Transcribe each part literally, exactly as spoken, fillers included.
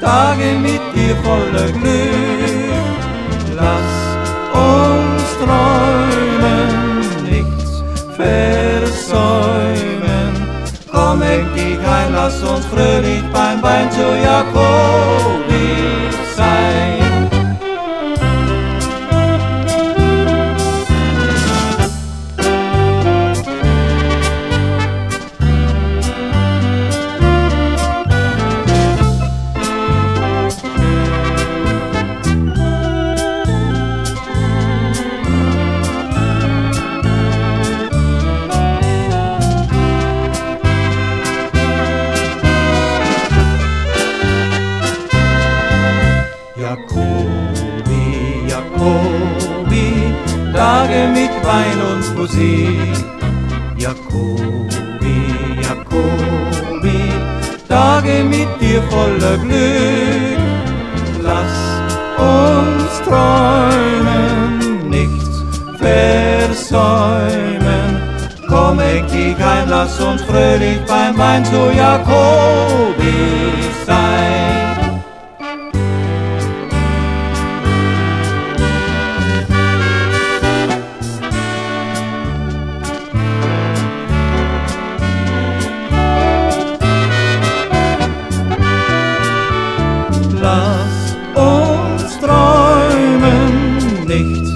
Tage mit dir voller Glück. Lass uns träumen, nichts versäumen. Komm, heck dich ein, lass uns fröhlich beim Wein zu Jakobis sein. Jakobi, Jakobi, Tage mit Wein und Musik. Jakobi, Jakobi, Tage mit dir voller Glück. Lass uns träumen, nichts versäumen. Komm, heck dich ein, lass uns fröhlich beim Wein zu Jakobis sein. Lass uns träumen, nichts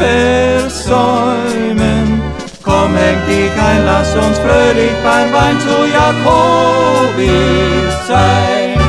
versäumen. Komm, heck dich ein, lass uns fröhlich beim Wein zu Jakobis sein.